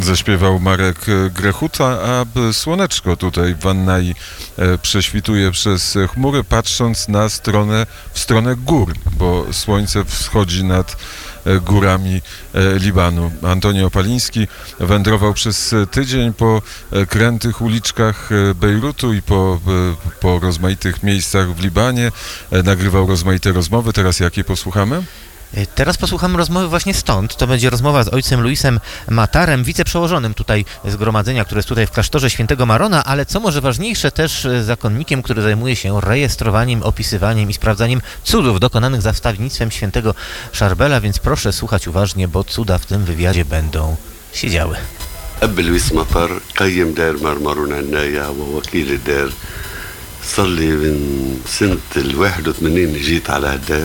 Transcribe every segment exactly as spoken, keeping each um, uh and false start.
Zaśpiewał Marek Grechuta, a słoneczko tutaj w Annai prześwituje przez chmury, patrząc na stronę, w stronę gór, bo słońce wschodzi nad górami Libanu. Antonio Paliński wędrował przez tydzień po krętych uliczkach Bejrutu i po, po rozmaitych miejscach w Libanie. Nagrywał rozmaite rozmowy. Teraz jakie posłuchamy? Teraz posłuchamy rozmowy właśnie stąd. To będzie rozmowa z ojcem Luisem Matarem, wiceprzełożonym tutaj zgromadzenia, które jest tutaj w klasztorze świętego Marona, ale co może ważniejsze, też zakonnikiem, który zajmuje się rejestrowaniem, opisywaniem i sprawdzaniem cudów dokonanych za wstawiennictwem świętego Charbela, więc proszę słuchać uważnie, bo cuda w tym wywiadzie będą się działy. أب لويس مطر قيم دير مرمرون عناية ووكيل الدير صار لي من سنة الواحد وثمانين جيت على هالدير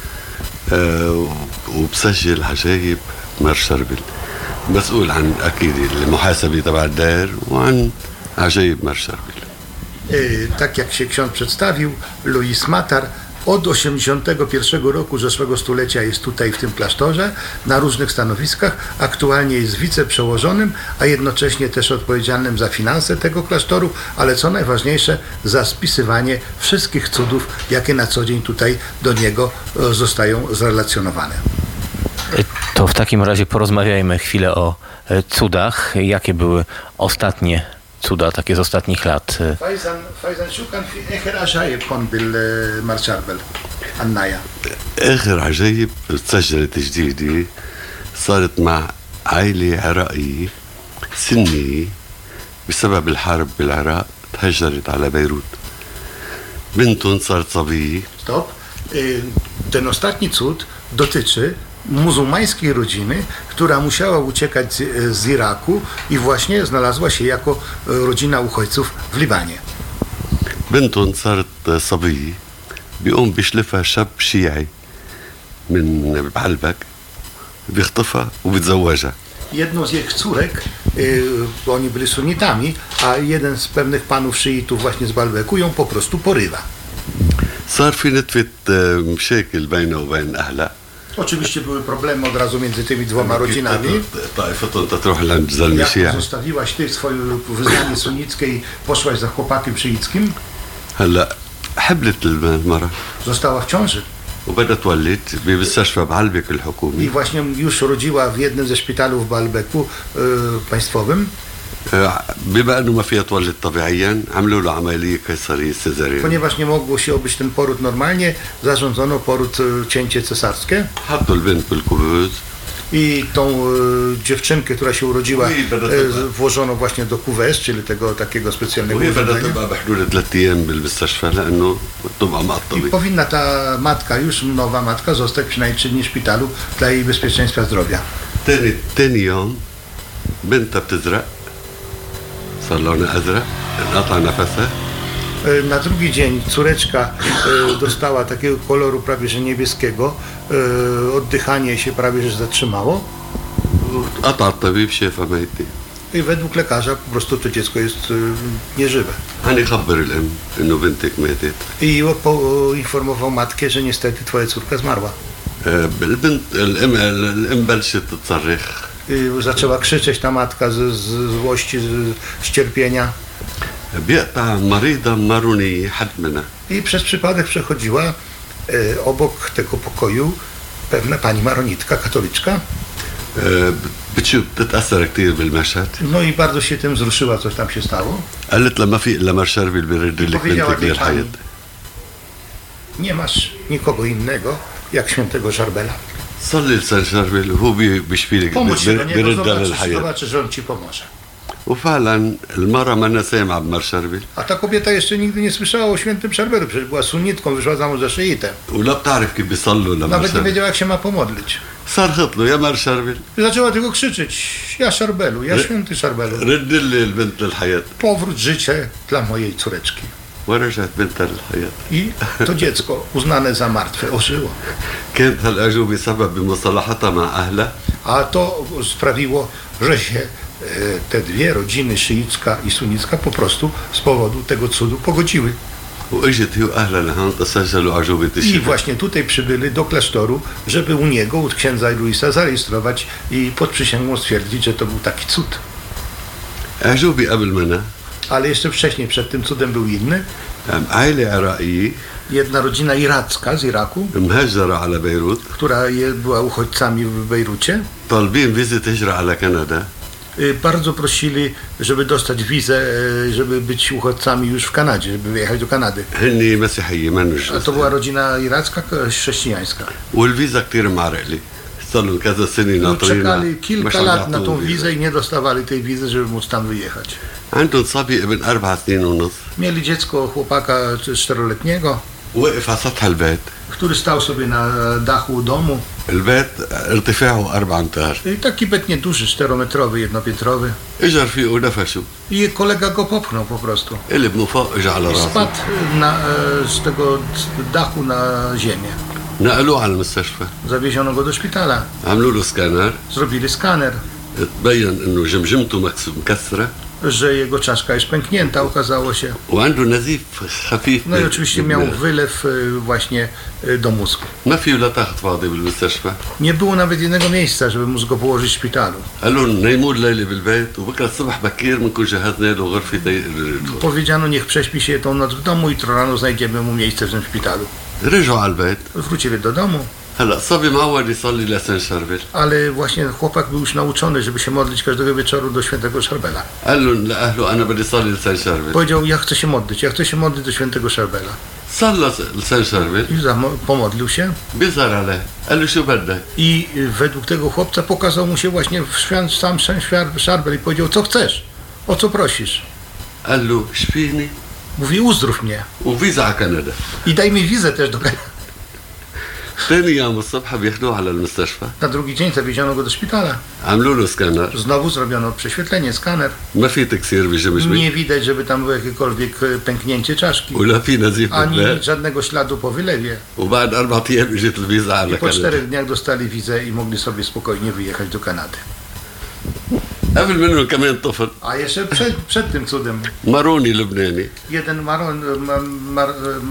أه وبسجل عجايب مار شربل مسؤول عن أكيد المحاسبة تبع الدير وعن عجايب مار شربل. Tak jak się ksiądz przedstawił, Luis Matar od osiemdziesiątego pierwszego roku zeszłego stulecia jest tutaj w tym klasztorze na różnych stanowiskach. Aktualnie jest wiceprzełożonym, a jednocześnie też odpowiedzialnym za finanse tego klasztoru, ale co najważniejsze, za spisywanie wszystkich cudów, jakie na co dzień tutaj do niego zostają zrelacjonowane. To w takim razie porozmawiajmy chwilę o cudach. Jakie były ostatnie cuda takie z ostatnich lat? فايزن فايزن شو كان في آخر عجائب هون بالمار شاربل عناية؟ آخر عجايب تسجلت جديدة صارت مع عائلة عراقية سنية بسبب الحرب بالعراق تهجرت على بيروت. بنتهم صارت صبية. Stop. Ten ostatni cud dotyczy muzułmańskiej rodziny, która musiała uciekać z, z Iraku i właśnie znalazła się jako rodzina uchodźców w Libanie. بنتهم صارت صبية بيقوم بيشلفها شاب شيعي من بعلبك بيخطفها وبيتزوجها. Jedną z ich córek, yy, bo oni byli sunnitami, a jeden z pewnych panów szyitów właśnie z Balbeku ją po prostu porywa. صار في نتفة مشاكل بينه وبين أهلها. Oczywiście były problemy od razu między tymi dwoma rodzinami. Jak zostawiłaś ty swoje wyznanie sunnickie i poszłaś za chłopakiem szyickim? Została w ciąży. I właśnie już rodziła w jednym ze szpitalów w Baalbeku yy, państwowym. Ponieważ nie mogło się odbyć ten poród normalnie, zarządzono poród, cięcie cesarskie. I tą y, dziewczynkę, która się urodziła, y, włożono właśnie do kuwes, czyli tego takiego specjalnego urządzenia. I powinna ta matka, już nowa matka, zostać przynajmniej trzy dni w szpitalu dla jej bezpieczeństwa zdrowia. Na drugi dzień córeczka y, dostała takiego koloru prawie że niebieskiego, y, oddychanie się prawie że zatrzymało. I według lekarza po prostu to dziecko jest y, nieżywe. I poinformował matkę, że niestety twoja córka zmarła. I zaczęła krzyczeć ta matka z, z złości, z, z cierpienia. I przez przypadek przechodziła e, obok tego pokoju pewna pani maronitka, katoliczka. No i bardzo się tym wzruszyła, coś tam się stało. I powiedziała tej pani, nie masz nikogo innego jak świętego Charbela. Pomóż się do niego, zobaczysz, zobaczysz, że on ci pomoże. A ta kobieta jeszcze nigdy nie słyszała o świętym Charbelu, przecież była sunnitką, wyszła za mąż za szyitę. Nawet nie wiedziała, jak się ma pomodlić. I zaczęła tylko krzyczeć: ja Charbelu, ja święty Charbelu. Powrót życia dla mojej córeczki. I to dziecko uznane za martwe ożyło. A to sprawiło, że się te dwie rodziny, szyicka i sunnicka, po prostu z powodu tego cudu pogodziły. واجت هي واهلها لهون تسجلوا عجوبة I الشفاء. właśnie tutaj przybyli do klasztoru, żeby u niego, u księdza Luisa zarejestrować i pod przysięgą stwierdzić, że to był taki cud. أعجوبة قبل منا Ale jeszcze wcześniej, przed tym cudem był inny. عائلة عراقية Jedna rodzina iracka z Iraku, مهجرة على بيروت która je, była uchodźcami w Bejrucie, طالبين فيزا تهجرة على كندا. y, bardzo prosili, żeby dostać wizę, y, żeby być uchodźcami już w Kanadzie, żeby wyjechać do Kanady. هني مسيحية ما A to była rodzina iracka, k- chrześcijańska. والفيزا كتير معرقلة صار لهم كذا سنة ناطرين Czekali kilka مش lat na عم tą يعطوهم wizę i nie dostawali tej wizy, żeby móc tam wyjechać. عندهم صبي ابن أربع سنين ونص Mieli dziecko, chłopaka czteroletniego, وقف على سطح البيت. który stał sobie na dachu domu. البيت ارتفاعه أربع أمتار. I taki bet nieduży, czterometrowy, jednopiętrowy. اجر فيه ونفشه. I kolega go popchnął po prostu. قلب من فوق اجى على I راسه. spadł na, e, z tego dachu na ziemię. نقلوه على المستشفى. Zawieziono go do szpitala. عملوا له سكانر. Zrobili skaner, تبين انه جمجمته مكس- مكسره że jego czaszka jest pęknięta, okazało się. وعنده نزيف خفيف. No i oczywiście miał wylew e, właśnie e, do mózgu. ما فيه لا تخت فاضي بالمستشفى. Nie było nawet jednego miejsca, żeby móc go położyć w szpitalu. قالوا نيموا الليله بالبيت وبكره الصبح بكير بنكون جهزنا له غرفه يقدر. Powiedziano, niech prześpi się tą noc w domu i jutro rano znajdziemy mu miejsce w tym szpitalu. رجعوا على البيت. Wrócili do domu, هلا صبي معود يصلي لسان شربل. ale właśnie chłopak był już nauczony, żeby się modlić każdego wieczoru do świętego Szarbela. قال لهم لاهله انا بدي صلي لسان شربل. Powiedział, ja chcę się modlić, ja chcę się modlić do świętego Szarbela. صلى لسان شربل. I zamo- pomodlił się بيظهر عليه قال له شو بدك؟ i y, według tego chłopca pokazał mu się właśnie w świan, sam świan Szarbel i powiedział, co chcesz, o co prosisz. قال له شفيني Mówi, uzdrów mnie وفيزا على كندا. i daj mi wizę też do Kanady. ثاني يوم الصبح بياخذوه على المستشفى. Na drugi dzień zawieziono go do szpitala. عملوا له سكانر. Znowu zrobiono prześwietlenie, skaner. ما في تكسير بجمجمه Nie widać, żeby tam było jakiekolwiek e, pęknięcie czaszki, ولا في نزيف ani بالبيت. żadnego śladu po wylewie. وبعد أربعة أيام اجت الفيزا على I po كندا. czterech dniach dostali wizę i mogli sobie spokojnie wyjechać do Kanady. قبل منه كمان طفل A jeszcze przed, przed tym cudem ماروني لبناني jeden maron, ma, mar,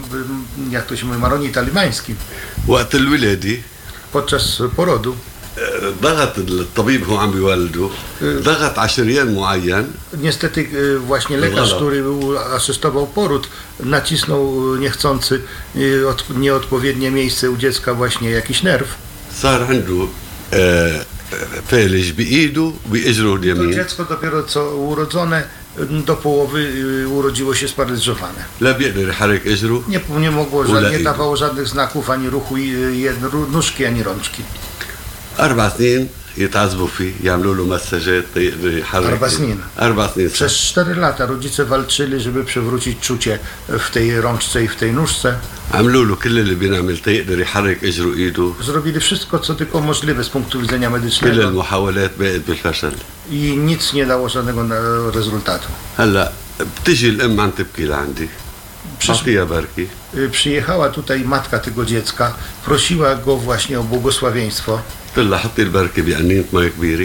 jak to się mówi, maronit alimański وقت الولادة podczas porodu ضغط الطبيب هو عم بيولده ضغط على شريان معين. niestety e, właśnie lekarz, Dobra. który był, asystował poród, nacisnął e, niechcący e, od, nieodpowiednie miejsce u dziecka, właśnie jakiś nerw. صار عنده آه، فالج بإيده وبإجره To اليمين. dziecko dopiero co urodzone do połowy e, urodziło się sparaliżowane. لا بيقدر يحرك إجره. Nie, nie mogło, Ula ża- nie i- dawało żadnych znaków, ani ruchu, i, jed- ru- nóżki, ani rączki. أربع سنين يتعذبوا فيه يعملوا له مساجات يقدر يحرك. أربع سنين. أربع سنين صح. Przez cztery lata rodzice walczyli, żeby przywrócić czucie w tej rączce i w tej nóżce. عملوا له كل اللي بينعمل تيقدر يحرك إجره إيده. Zrobili wszystko, co tylko możliwe z punktu widzenia كل medycznego المحاولات بقت بالفشل. i nic nie dało żadnego na- rezultatu. هلا بتجي الأم عم تبكي لعندي. Przysz- بعطيها بركي. y, Przyjechała tutaj matka tego dziecka, prosiła go właśnie o błogosławieństwo. قلت لها حطي البركة بقنينة مي كبيرة.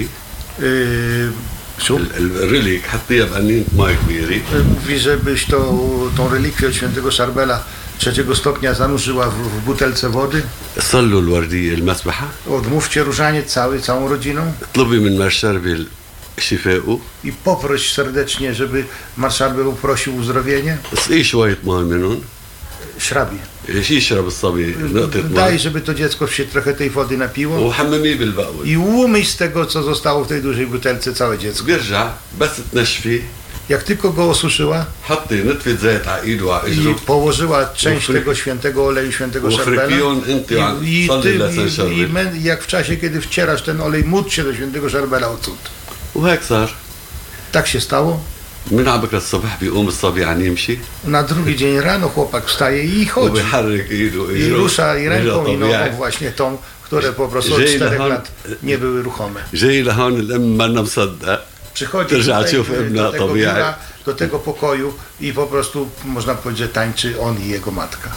Yy, szub, ال- الريليك حطيها بقنينة مي كبيرة. y, mówi, żebyś to, tą relikwię od świętego Szarbela trzeciego stopnia zanurzyła w, w butelce wody. صلوا الوردية المسبحة. Odmówcie różaniec cały, całą rodziną اطلبي من مار شربل شفاءه. i poproś serdecznie, żeby Marszałek uprosił uzdrowienie. اسقيه شوية مي منهم. Śrabi. ايش يشرب الصبي نقطة Daj, مي. żeby to dziecko się trochę tej wody napiło وحمميه بالبقول. i umyj z tego, co zostało w tej dużej butelce, całe dziecko. بيرجع بس تنشفي. Jak tylko go osuszyła حطي نتفة زيت على ايده وعلى i اجره. położyła część Ufryk- tego świętego oleju świętego Szarbela وفركيون انت وعم i, i, تصلي ty, لسان i, i شربل. men- jak w czasie, kiedy wcierasz ten olej, módl się do świętego Szarbela o cud. وهيك صار. Tak się stało. من على بكره الصبح بيقوم الصبي عم يمشي Na drugi dzień rano chłopak wstaje i chodzi. وبيحرك ايده I واجره. rusza i ręką رجع i nogą طبيعي. właśnie tą, które po prostu od Żyj czterech na- lat nie były ruchome. جاي لهون الام ما مصدق. Przychodzi Tyrza, tutaj, ciuf, y, no, do tego to ja- biura, do tego pokoju i po prostu można powiedzieć, że tańczy on i jego matka.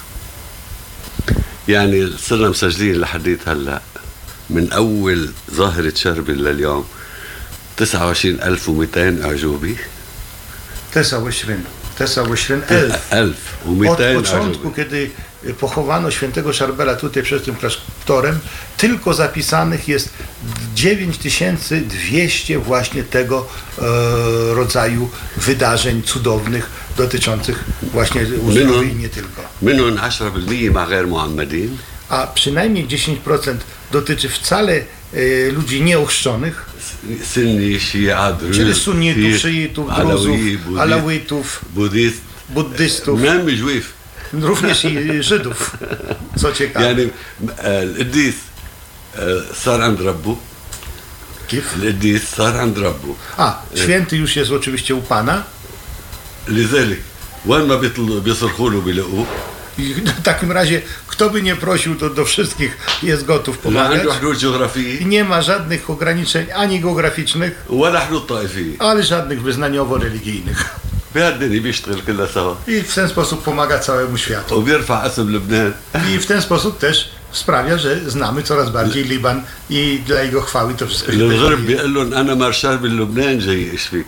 يعني صرنا مسجلين لحديت هلا من اول ظاهرة شربل لليوم تسعة وعشرين ألف ومئتين اعجوبة. تسعة وعشرين تسعة وعشرين ألف. ألف Od ومئتين początku, عجبة. kiedy pochowano świętego Szarbela tutaj przed tym klasztorem, tylko zapisanych jest dziewięć tysięcy dwieście właśnie tego e, rodzaju wydarzeń cudownych dotyczących właśnie uzdrowień i nie tylko. منهم عشرة بالمية مع غير معمدين. A przynajmniej dziesięć procent dotyczy wcale e, ludzi nieochrzczonych, سني شيعة czyli دروز sunnitów, szyitów, druzów, علوي alawitów, بوديست buddystów, نعم جويف również i Żydów, co ciekawe. يعني آه، القديس آه، صار عند ربه. Kif? القديس صار عند ربه. A, święty już jest oczywiście u Pana لذلك وين ما بيطلعوا بيصرخوا له بيلاقوه. i w takim razie kto by nie prosił, to do wszystkich jest gotów لا pomagać عنده حدود i جغرافية nie ma żadnych ograniczeń ani geograficznych, ولا حدود طائفية. ale żadnych wyznaniowo-religijnych بهالدنيا بيشتغل كلها سوا i w ten sposób pomaga całemu światu وبيرفع اسم لبنان. i w ten sposób też sprawia, że znamy coraz bardziej Liban i dla jego chwały to wszystko się الغرب dzieje. بيقول لهم انا مارشال بلبنان جاي اشفيك.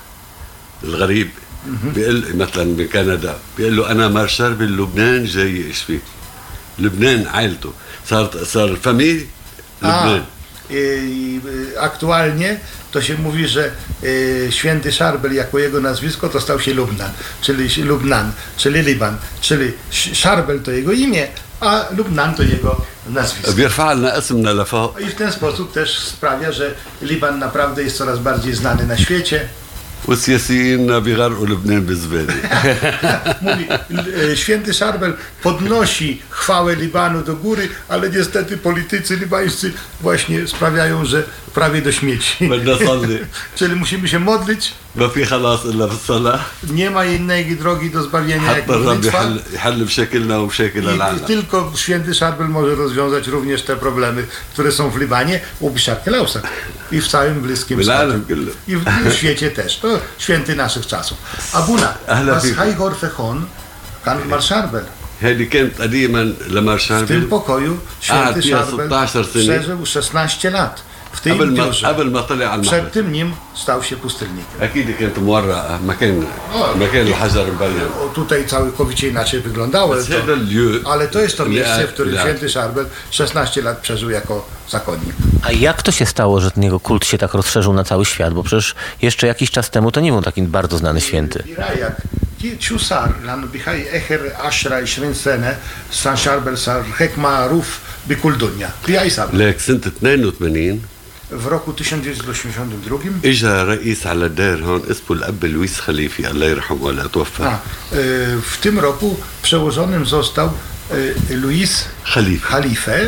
الغريب بيقول مثلا من كندا بيقول له انا مارشال بلبنان جاي اشفيك. لبنان عائلته صار صار الفاميلي A, لبنان. i, i, aktualnie to się mówi, że e, święty Szarbel jako jego nazwisko to stał się Lubnan, czyli Lubnan, czyli Liban, czyli Sz- Szarbel to jego imię, a Lubnan to jego nazwisko. بيرفع لنا اسمنا لفوق. I w ten sposób też sprawia, że Liban naprawdę jest coraz bardziej znany na świecie. والسياسيين بيغرقوا لبنان بالزباله. Mówi, e, święty Szarbel podnosi chwałę Libanu do góry, ale niestety politycy libańscy właśnie sprawiają, że prawie do śmieci. بدنا نصلي Czyli musimy się modlić, ما في خلاص الا بالصلاه nie ma innej drogi do zbawienia jak حتى الرب modlitwa. يحل يحل بشكلنا وبشكل I العالم. tylko święty Szarbel może rozwiązać również te problemy, które są w Libanie, u Biszarki Lausa i w całym Bliskim بالعالم Wschodzie. كله. I w, i w świecie też. To święty naszych czasów. Abuna, Ahla was fikum. Haigor Fechon, kan Mar Szarbel. هذه كانت قديما لمار W tym شاربل pokoju święty فيها Szarbel ستاشر سنة. przeżył szesnaście lat. W tej قبل ما biurze. قبل ما طلع على Przed المحل. tym nim stał się pustelnikiem. اكيد كانت مورقه مكان آه. مكان الحجر مبين. O, tutaj całkowicie inaczej wyglądało بس to, هذا اليو ale to jest to miejsce, w którym لا. święty Szarbel szesnaście lat przeżył jako zakonnik. A jak to się stało, że ten jego kult się tak rozszerzył na cały świat? Bo przecież jeszcze jakiś czas temu to nie był taki bardzo znany święty. Jak شو صار؟ لانه بهاي اخر عشرة عشرين سنه سان شاربل صار هيك معروف بكل دنيا بهاي سبب. لك سنة اثنين وثمانين W roku tysiąc dziewięćset osiemdziesiątym drugim اجى رئيس على الدار هون اسمه الاب لويس خليفي الله يرحمه ولا توفى. a, y, w tym roku przełożonym został y, Luis خليفي Khalife,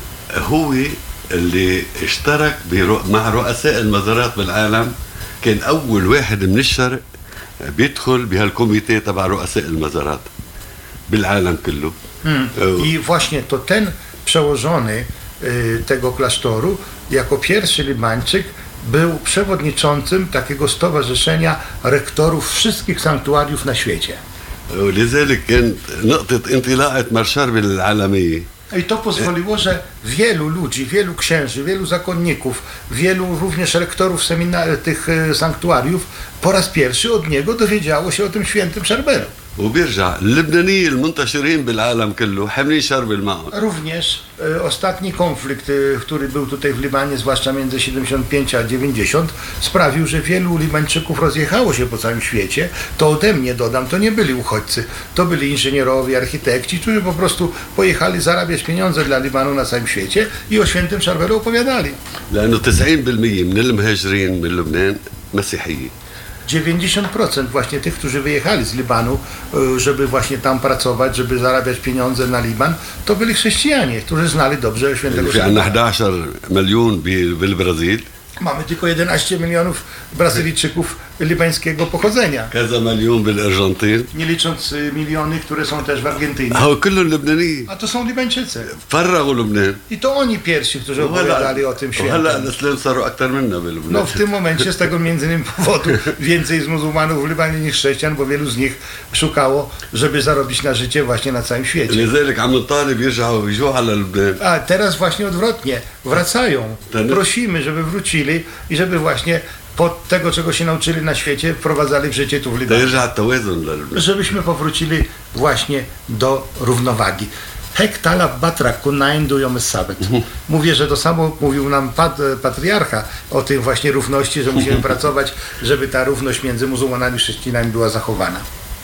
هو اللي اشترك برو... مع رؤساء المزارات بالعالم. كان اول واحد من الشرق بيدخل بهالكوميتي تبع رؤساء المزارات بالعالم كله. Hmm. I właśnie to ten przełożony y, tego klasztoru jako pierwszy Libańczyk był przewodniczącym takiego stowarzyszenia rektorów wszystkich sanktuariów na świecie. ولذلك كانت نقطة انطلاقة مار شاربل العالمية. I to pozwoliło, że wielu ludzi, wielu księży, wielu zakonników, wielu również rektorów semina- tych e, sanktuariów po raz pierwszy od niego dowiedziało się o tym świętym Szarbelu. وبيرجع اللبنانية المنتشرين بالعالم كله حاملين شاربل معهم. Również e, ostatni konflikt, e, który był tutaj w Libanie, zwłaszcza między siedemdziesiąt pięć a dziewięćdziesiąt, sprawił, że wielu Libańczyków rozjechało się po całym świecie. To ode mnie dodam, to nie byli uchodźcy, to byli inżynierowie, architekci, którzy po prostu pojechali zarabiać pieniądze dla Libanu na całym świecie i o świętym Szarbelu opowiadali. لأنه تسعين بالمية من المهاجرين من لبنان مسيحيين. dziewięćdziesiąt procent właśnie tych, którzy wyjechali z Libanu, y, żeby właśnie tam pracować, żeby zarabiać pieniądze na Liban, to byli chrześcijanie, którzy znali dobrze świętego في عندنا Szarbela. احد عشر مليون ب- بالبرازيل. Mamy tylko jedenaście milionów Brazylijczyków libańskiego pochodzenia, كذا مليون بالارجنتين. nie licząc y, miliony, które są też w Argentynie. هو كلهم لبنانيين. A to są Libańczycy. فرغوا لبنان. I to oni pierwsi, którzy opowiadali o tym وهلا świętym. الاسلام صاروا اكثر منا No بلبنان. w tym momencie z tego między innymi powodu więcej z muzułmanów w Libanie niż chrześcijan, bo wielu z nich szukało, żeby zarobić na życie właśnie na całym świecie. لذلك عم نطالب يرجعوا ويجوا على لبنان. A teraz właśnie odwrotnie, wracają. Ten- Prosimy, żeby wrócili i żeby właśnie pod tego, czego się nauczyli na świecie, wprowadzali w życie tu w Libanie. تيرجع التوازن لل- Żebyśmy powrócili właśnie do równowagi. Hek talab batrak kunna indu yom sabet. Mówię, że to samo mówił nam pat, patriarcha o tym właśnie równości, że musimy pracować, żeby ta równość między muzułmanami i chrześcijanami była zachowana.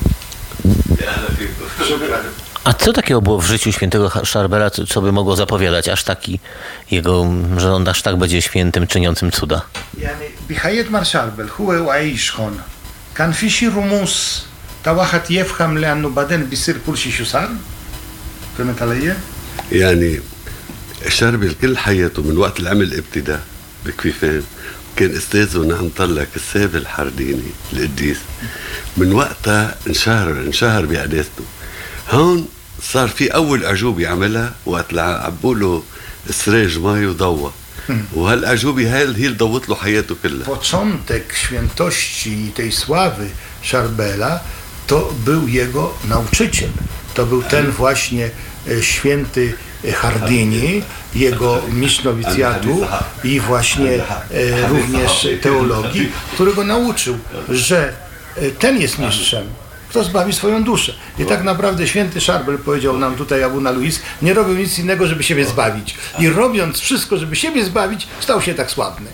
A co takiego było w życiu świętego Szarbela, co co by mogło zapowiadać aż taki jego, że on aż tak będzie świętym, czyniącym cuda? يعني بحياة مار شاربل هو وعيش هون كان في شي رموز تا واحد يفهم لأنه بعدين بيصير كل شيء شو صار. فهمت علي؟ يعني شربل كل حياته من وقت العمل ابتداء بكفيفين كان استاذه نعم طلع كساب الحرديني القديس من وقتها انشهر انشهر بقداسته. هون صار في اول اعجوبه عملها وقت عبوا له سراج مي وضوى وهالاعجوبه هاي هي اللي ضوت له حياته كلها. Początek świętości i tej sławy Szarbela to był jego nauczyciel. To był ten właśnie e, święty Hardini, jego mistrz nowicjatu i właśnie e, również teologii, który go nauczył, że e, ten jest mistrzem, kto zbawi swoją duszę. I tak naprawdę święty Szarbel, powiedział nam tutaj Abuna Luis, nie robił nic innego, żeby siebie zbawić. I robiąc wszystko, żeby siebie zbawić, stał się tak sławny.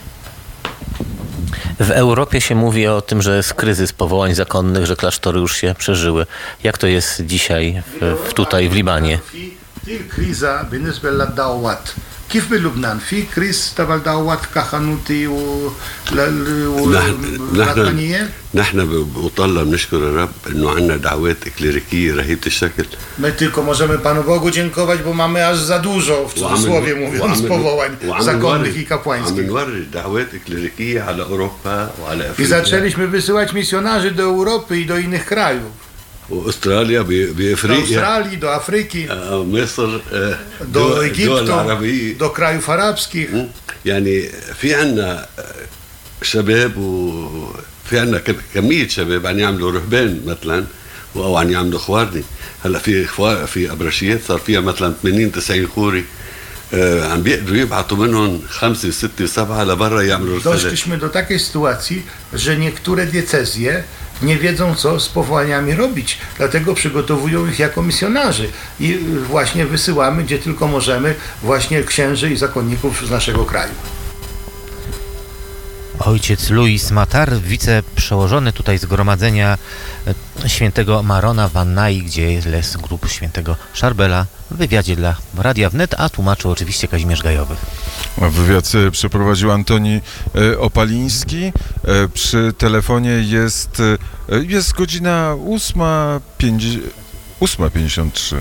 W Europie się mówi o tym, że jest kryzys powołań zakonnych, że klasztory już się przeżyły. Jak to jest dzisiaj w, w tutaj w Libanie? في كريزة بالنسبة للدعوات كيف بلبنان في كريز تبع الدعوات كهنوتي و والوطنية. نحن بمطلع بنشكر الرب انه عندنا دعوات اكليريكيه رهيبه الشكل. My tylko możemy Panu Bogu dziękować, bo mamy aż za dużo, w cudzysłowie mówiąc, powołań zakonnych i kapłańskich. I zaczęliśmy wysyłać misjonarzy do Europy i do innych krajów. واستراليا Do بافريقيا Australii, do Afryki, مصر do Egiptu, do krajów arabskich. يعني في عنا شباب وفي عنا كمية شباب عم يعملوا رهبان مثلا او عم يعملوا خوارني. هلا في خوار في ابرشيات صار فيها مثلا ثمانين تسعين خوري عم بيقدروا يبعثوا منهم خمسة وستة وسبعة لبرا يعملوا رسالات. Doszliśmy do takiej sytuacji, że niektóre diecezje nie wiedzą, co z powołaniami robić, dlatego przygotowują ich jako misjonarzy i właśnie wysyłamy, gdzie tylko możemy, właśnie księży i zakonników z naszego kraju. Ojciec Luis Matar, wiceprzełożony tutaj zgromadzenia świętego Marona w Annai, gdzie jest grup świętego Szarbela, w wywiadzie dla Radia Wnet, a tłumaczył oczywiście Kazimierz Gajowy. Wywiad przeprowadził Antoni Opaliński. Przy telefonie jest, jest godzina ósma pięćdziesiąt trzy.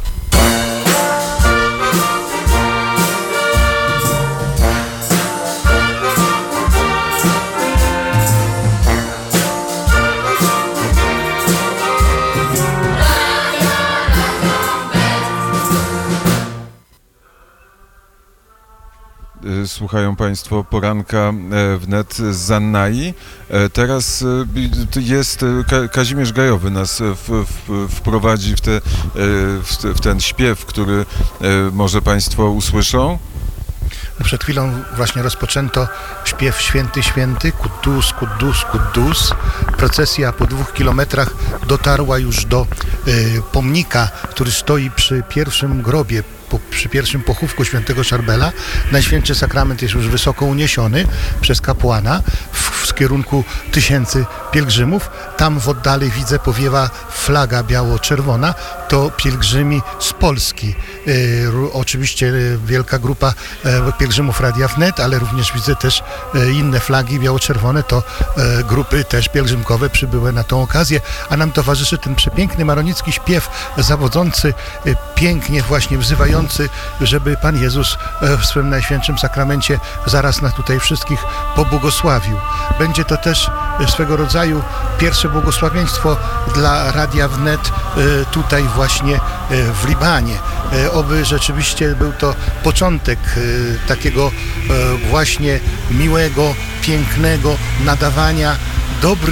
Słuchają Państwo poranka wnet z Zannai. Teraz jest Kazimierz Gajowy, nas w, w, wprowadzi w, te, w, te, w ten śpiew, który może Państwo usłyszą. Przed chwilą właśnie rozpoczęto śpiew Święty, Święty, Kuddus, Kuddus, Kuddus. Procesja po dwóch kilometrach dotarła już do y, pomnika, który stoi przy pierwszym grobie, po, przy pierwszym pochówku świętego Szarbela. Najświętszy sakrament jest już wysoko uniesiony przez kapłana w, w kierunku tysięcy pielgrzymów. Tam w oddali widzę powiewa flaga biało-czerwona. To pielgrzymi z Polski. Y, oczywiście y, wielka grupa y, pielgrzymów Radia Wnet, ale również widzę też y, inne flagi biało-czerwone. To y, grupy też pielgrzymkowe przybyły na tą okazję, a nam towarzyszy ten przepiękny maronicki śpiew zawodzący, y, pięknie właśnie wzywający, żeby Pan Jezus y, w swym Najświętszym Sakramencie zaraz nas tutaj wszystkich pobłogosławił. Będzie to też y, swego rodzaju pierwsze błogosławieństwo dla Radia Wnet y, tutaj właśnie w Libanie. Oby rzeczywiście był to początek takiego właśnie miłego, pięknego nadawania dobrych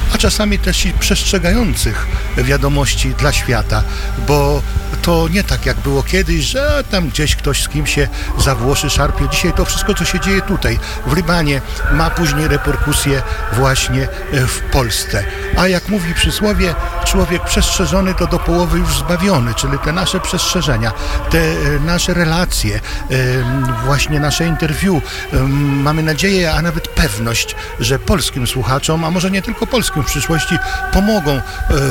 a czasami też i przestrzegających wiadomości dla świata, bo to nie tak jak było kiedyś, że tam gdzieś ktoś z kim się za włosy szarpie. Dzisiaj to wszystko, co się dzieje tutaj w Libanie, ma później reperkusje właśnie w Polsce. A jak mówi przysłowie, człowiek przestrzeżony to do połowy już zbawiony, czyli te nasze przestrzeżenia, te nasze relacje, właśnie nasze interview, mamy nadzieję, a nawet pewność, że polskim słuchaczom, a może nie tylko polskim w przyszłości, pomogą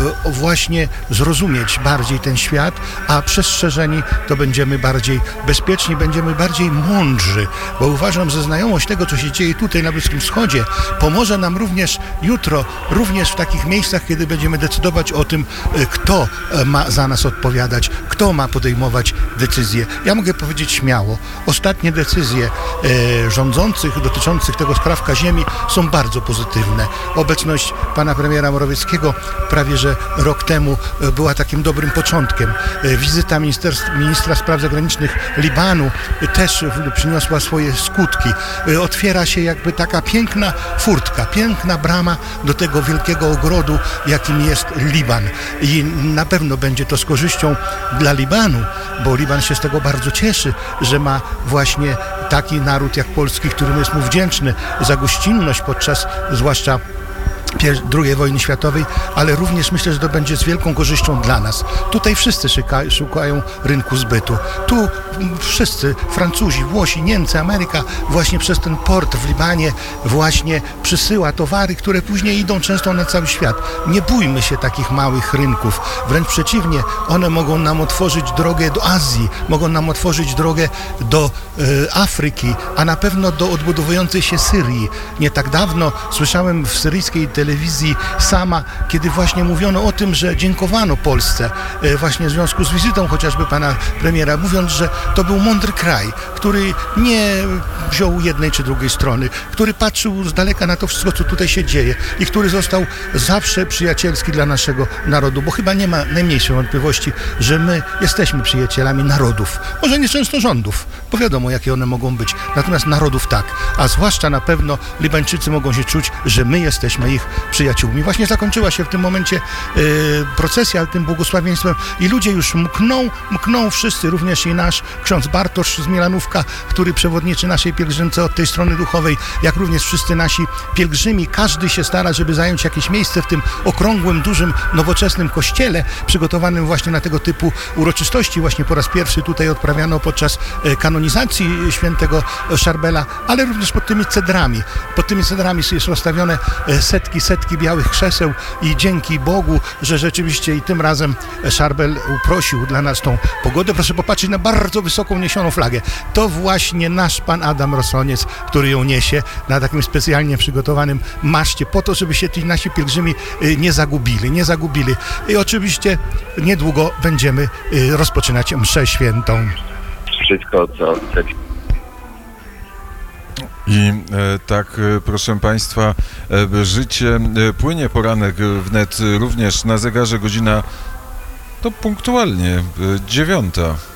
właśnie zrozumieć bardziej ten świat, a przestrzeżeni to będziemy bardziej bezpieczni, będziemy bardziej mądrzy, bo uważam, że znajomość tego, co się dzieje tutaj na Bliskim Wschodzie, pomoże nam również jutro, również w takich miejscach, kiedy będziemy decydować o tym, kto ma za nas odpowiadać, kto ma podejmować decyzje. Ja mogę powiedzieć śmiało, ostatnie decyzje e, rządzących dotyczących tego skrawka ziemi są bardzo pozytywne. Obecność pana premiera Morawieckiego prawie że rok temu była takim dobrym początkiem. Wizyta ministra spraw zagranicznych Libanu też przyniosła swoje skutki. Otwiera się jakby taka piękna furtka, piękna brama do tego wielkiego ogrodu, jakim jest Liban. I na pewno będzie to z korzyścią dla Libanu, bo Liban się z tego bardzo cieszy, że ma właśnie taki naród jak polski, którym jest mu wdzięczny za gościnność podczas zwłaszcza drugiej wojny światowej, ale również myślę, że to będzie z wielką korzyścią dla nas. Tutaj wszyscy szuka, szukają rynku zbytu. Tu wszyscy, Francuzi, Włosi, Niemcy, Ameryka właśnie przez ten port w Libanie właśnie przysyła towary, które później idą często na cały świat. Nie bójmy się takich małych rynków. Wręcz przeciwnie, one mogą nam otworzyć drogę do Azji, mogą nam otworzyć drogę do e, Afryki, a na pewno do odbudowującej się Syrii. Nie tak dawno słyszałem w syryjskiej telewizji Sama, kiedy właśnie mówiono o tym, że dziękowano Polsce e, właśnie w związku z wizytą chociażby pana premiera, mówiąc, że to był mądry kraj, który nie wziął jednej czy drugiej strony, który patrzył z daleka na to wszystko, co tutaj się dzieje i który został zawsze przyjacielski dla naszego narodu, bo chyba nie ma najmniejszej wątpliwości, że my jesteśmy przyjacielami narodów. Może nie często rządów, bo wiadomo, jakie one mogą być, natomiast narodów tak, a zwłaszcza na pewno Libańczycy mogą się czuć, że my jesteśmy ich przyjaciółmi. Właśnie zakończyła się w tym momencie e, procesja tym błogosławieństwem i ludzie już mkną, mkną wszyscy, również i nasz ksiądz Bartosz z Milanówka, który przewodniczy naszej pielgrzymce od tej strony duchowej, jak również wszyscy nasi pielgrzymi. Każdy się stara, żeby zająć jakieś miejsce w tym okrągłym, dużym, nowoczesnym kościele, przygotowanym właśnie na tego typu uroczystości. Właśnie po raz pierwszy tutaj odprawiano podczas kanonizacji świętego Szarbela, ale również pod tymi cedrami. Pod tymi cedrami jest rozstawione setki, setki białych krzeseł i dzięki Bogu, że rzeczywiście i tym razem Szarbel uprosił dla nas tą pogodę. Proszę popatrzeć na bardzo wysoką niesioną flagę. To właśnie nasz pan Adam Rosoniec, który ją niesie na takim specjalnie przygotowanym maszcie, po to, żeby się ci nasi pielgrzymi nie zagubili, nie zagubili. I oczywiście niedługo będziemy rozpoczynać mszę świętą. Wszystko, co I e, tak, e, proszę Państwa, e, życie e, płynie, poranek wnet również na zegarze godzina to punktualnie e, dziewiąta.